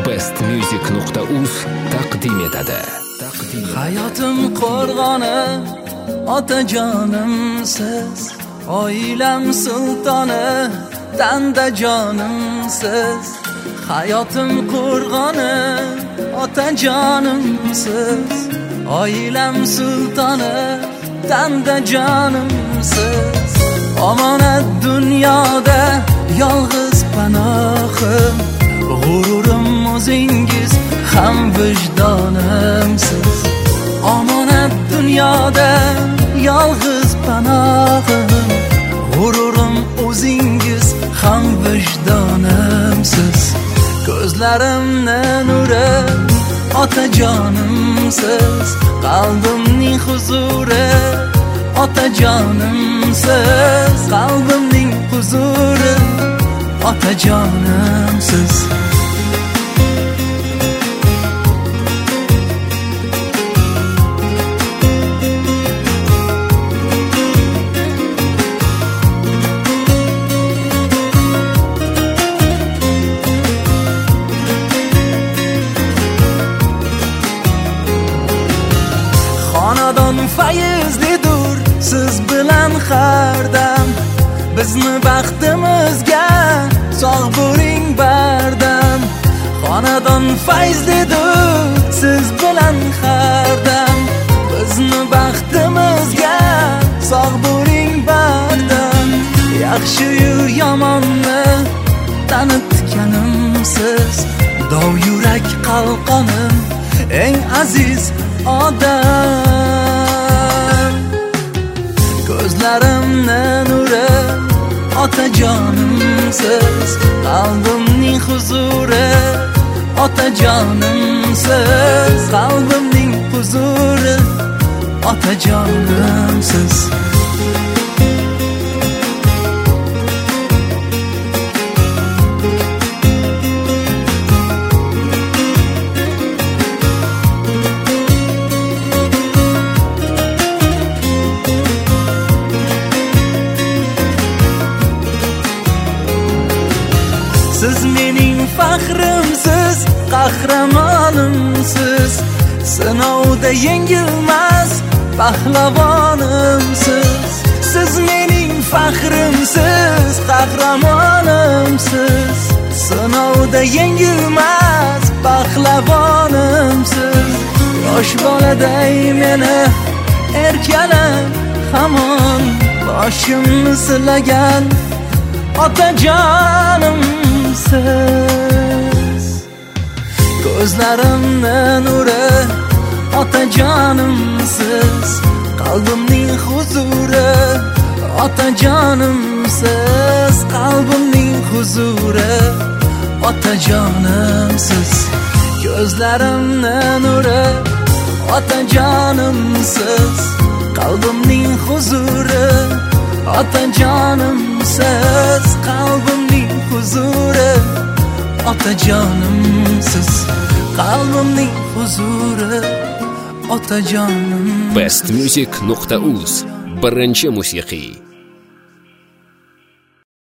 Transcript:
bestmusic.uz taqdim etadi. Hayotim qo'rg'oni, otajonimsiz, oilam sultoni, tanda jonimsiz. Hayotim qo'rg'oni, otajonimsiz, oilam sultoni, tanda jonimsiz. Omonat dunyoda yolg'iz panohim, g'ururim o'zingiz ham vijdonimsiz. Omonat dunyoda yolg'iz panohim, g'ururim o'zingiz ham vijdonimsiz. Ko'zlarimni nuri otajonimsiz, qalbimning huzuri otajonimsiz, qalbimning huzuri otajonimsiz. Xonadon fayzlidur siz bilan hardam, bizni baxtimizga sog' bo'ling bardam. Xonadon fayzlidur siz bilan hardam, bizni baxtimizga sog' bo'ling bardam. Yaxshi-yu yomonni tanitganimsiz, dov yurak qalqonim, eng aziz odam. Ko'zlarimni nuri otajonimsiz, qalbimning huzuri otajonimsiz, qalbimning huzuri otajonimsiz. Siz mening faxrimsiz, qahramonimsiz, sinovda yengilmas pahlavonimsiz. Siz mening faxrimsiz, qahramonimsiz, sinovda yengilmas pahlavonimsiz. Yosh boladay meni erkalab hamon boshimni silagan otajonimsiz. Ko'zlarimni nuri otajonimsiz, qalbimning huzuri otajonimsiz, qalbimning huzuri otajonimsiz. Ko'zlarimni nuri otajonimsiz, qalbimning huzuri otajonimsiz, qalbimning huzuri otajonimsiz, qalbimning huzuri otajonim. bestmusic.uz birinchi musiqiy